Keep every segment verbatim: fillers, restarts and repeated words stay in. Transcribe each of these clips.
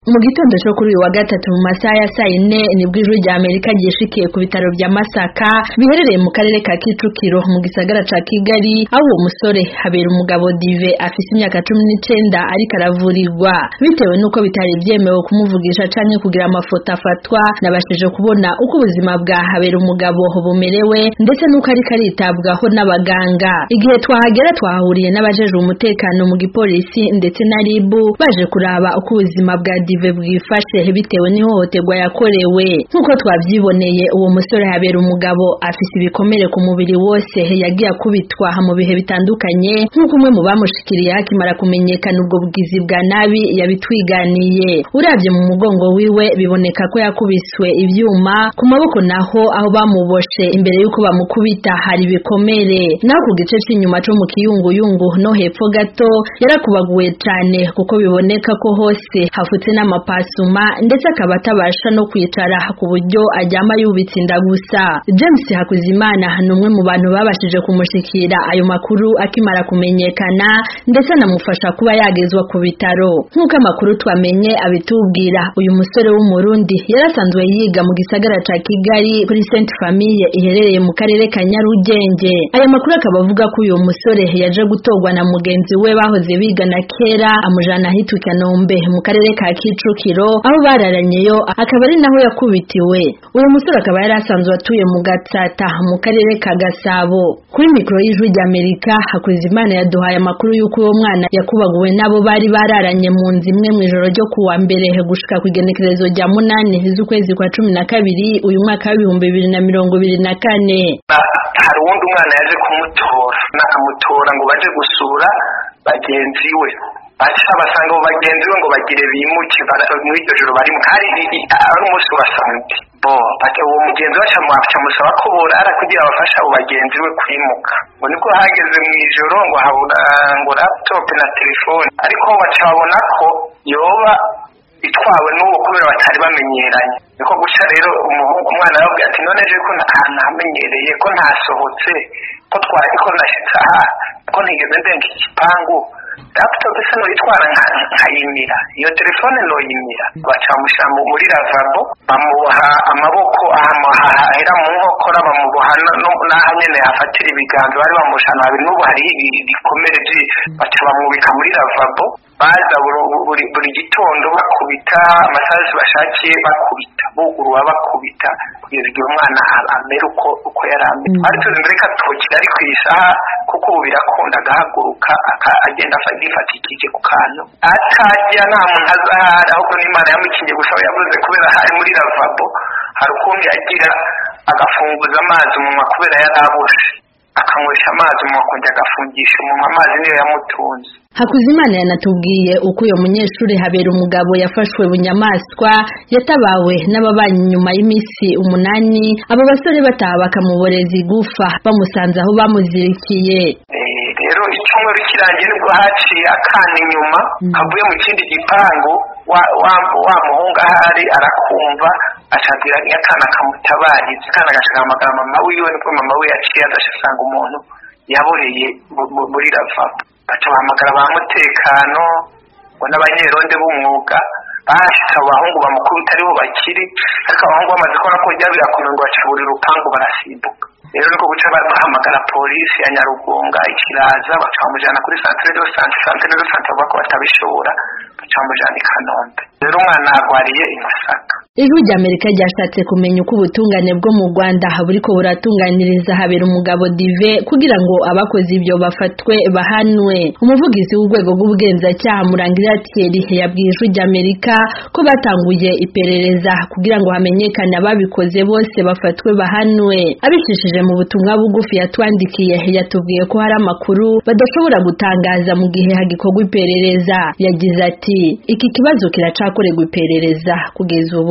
Mu gitondo cyo kuri uyu wa gatatu mu masaha ya saa ine nibwo ijwi rya Amerika ryishikiye ku bitaro bya Masaka biherereye mu karere ka Kicukiro mu gisagara ca Kigali, aho uwo musore Habera umugabo Dive afise imyaka cumi n'icenda ariko aravurirwa. Bitewe nuko bitari vyemewe kumuvugisha canke kugira amafoto afatwa, nabashije kubona uko ubuzima bwa Habera umugabo bumerewe ndetse nuko ari karitabwaho n'abaganga. Igihe twahagera twahuriye n'abajejwe umutekano mu gipolisi ndetse na R I B baje kuraba uko ubuzima bwa Dive bwifashe bitewe n'ihohoterwa yakorewe. Nkuko twavyiboneye, uwo musore Habera umugabo afise ibikomere ku mubiri wose, yagiye akubitwa mu bihe bitandukanye nkuko umwe mu bamushikiriye hakimara kumenyekana ubwo bugizi bwa nabi yabitwiganiye. Uravye mu mugongo wiwe biboneka ko yakubiswe ivyuma, ku maboko naho aho bamuboshe imbere yuko bamukubita hari ibikomere, naho ku gice c'inyuma co mu kiyunguyungu no hepfo gato yarakubaguwe cane kuko biboneka ko hose hafutse n'amapasuma ndetse akaba atabasha no kwicara ku buryo ajyama yubitse inda gusa. James Hakuzimana numwe mu bantu babashije kumushikira ayo makuru akimara kumenyekana ndetse anamufasha kuba yagezwa ku bitaro. Nkuko amakuru twamenye abitubwira, uyu musore w'umurundi yarasanzwe yiga mu gisagara ca Kigali kuri Sainte Famille iherereye mu karere ka Nyarugenge. Aya makuru akaba avuga ko uyu musore yaje gutogwa na mugenzi we bahoze bigana kera amujana hitu Kanombe mu karere ka Kicukiro, aho bararanyeyo akaba ari naho yakubitiwe. Uyu musore akaba yari asanzwe atuye mu Gatsata mu karere ka Gasabo. Kuri mikro y'ijwi rya Amerika, Hakuzimana yaduhaye amakuru y'uko uwo mwana yakubaguwe nabo bari bararanye mu nzu imwe mu ijoro ryo kuwa mbere gushika ku igenekerezo rya munani z'ukwezi kwa cumi na kabiri uyu mwaka w'ibihumbi bibiri na mirongo ibiri na kane. Hari uwundi umwana yaje kumutora nakamutora ngo baje gusura bagenzi we, bacha basanga abo bagenzi we ngo bagire bimuke muri iryo joro bari hari ari umunsi wasanze bo bate uwo mugenzi wacu amwafasha musaba ko borara kugira abafasha abo bagenzi we kwimuka. Ngo niko hageze mu ijoro ngo habura ngo laptop na telefone, ariko bacha babona ko yoba itwawe n'uwo kubera batari bamenyeranye. Niko guca rero umwana yabwiye ati none je ko ntamenyereye ko ntasohotse ko twari ko nashitsa ko ntigeze ndenga igipangu, laptop se no itwara nkayimira, iyo telefone no yimira. Bacamusha muri lavabo bamuha amaboko ahera mu nkokora bamuboha n'ahanyene hafatira ibiganza bari bamushana babiri, n'ubu hari ibikomere byi baca bamubika muri lavabo. Baza buri buri gitondo bakubita amasazi bashakiye bakubita bugurwa bakubita kugeza igihe umwana amera uko uko yaramye. Ariko mbere katokira ari kwisaha kuko ubu birakunda gahaguruka akagenda afatikije ku kantu atajya nta muntu azahara, ahubwo n'Imana yamukinye gusa yavuze kubera hari muri lavabo hari ukuntu yagira agafunguza amazi umunwa kubera yaraboshe akanywesha amazi umunwa kongera agafungisha umunwa, amazi niyo yamutunze. Hakuzimana yanatubwiye uko uyo munyeshuri Habera umugabo yafashwe bunyamaswa yatabawe n'ababanyi nyuma y'imisi umunani, abo basore bataha bakamuboreza igufa bamusanze aho bamuzirikiye. Rero icyumweru kirangiye nibwo haciye akana inyuma avuye mu kindi gipangu wa wa, wa muhungu ahari arakumva acabwira n'akana kamutabarize, kana gashaka amagara mama wiwe, nibwo mama we yaciye adashasanga umuntu yaboreye muri lavabo. Bacabahamagara ba mutekano ngo n'abanyeronde b'umwuga bashika abahungu bamukubita aribo bakiri, ariko abahungu bamaze kubona ko rya birakomeye ngo bacibura urupangu barasimbuka. Rero niko guca bahamagara polisi ya Nyarugunga ikiraza bacamujana kuri centre de santé centre de santé bako batabishobora bacamujana i Kanombe. Rero umwana agwariye i Masaka. Ijwi rya Amerika ryashatse kumenya uko ubutungane bwo mu Rwanda buriko buratunganiriza Habera umugabo Dive kugira ngo abakoze ibyo bafatwe bahanwe. Umuvugizi w'urwego rw'ubugenzacyaha Murangira Thierry yabwiye Ijwi rya Amerika ko batanguye iperereza kugira ngo hamenyekane ababikoze bose bafatwe bahanwe. Abicishije mu butumwa bugufi yatwandikiye yatubwiye ko hari amakuru badashobora gutangaza mu gihe hagikorwa iperereza. Yagize ati iki kibazo kiracakorerwa iperereza kugeza ubu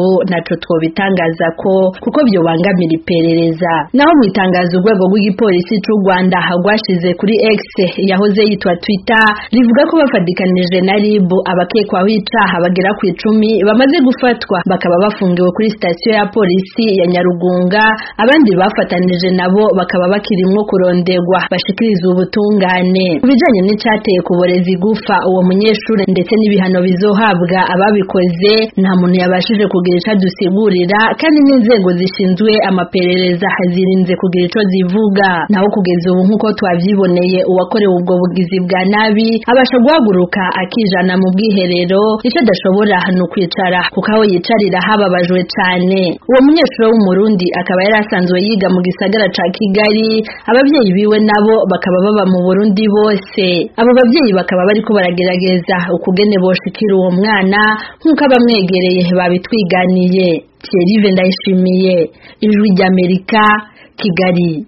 mugabo naco twobitangaza ko kuko byobangamira iperereza. Naho mu itangazo urwego rw'igipolisi c'u Rwanda hagwashize kuri X yahoze yitwa Twitter rivuga ko bafadikanije na R I B abakekwaho icaha bagera ku icumi bamaze gufatwa bakaba bafungiwe kuri station ya polisi ya Nyarugunga, abandi bafatanije nabo bakaba bakirimwo kurondegwa bashikiriza ubutungane. Kubijanye n'icateye kuboreza igufa uwo munyeshure ndetse n'ibihano bizohabwa ababikoze nta muntu yabashije kugira ico dusigurira, kandi n'inzego zishinzwe amaperereza hazirinze kugira ico zivuga. Naho kugeza ubu nkuko twavyiboneye uwakorewe ubwo bugizi bwa nabi abasha guhaguruka akijana mu bwiherero, ico adashobora no kwicara kuko aho yicarira hababajwe cane. Uwo munyeshure w'umurundi akaba yari asanzwe yiga mu gisagara ca Kigali, abavyeyi biwe nabo bakaba baba mu Burundi bose. Abo bavyeyi bakaba bariko baragerageza ukugene boshikira uwo mwana nkuko abamwegereye babitwiganiye. Thierry Ndayishimiye, Ijwi ry'Amerika, Kigali.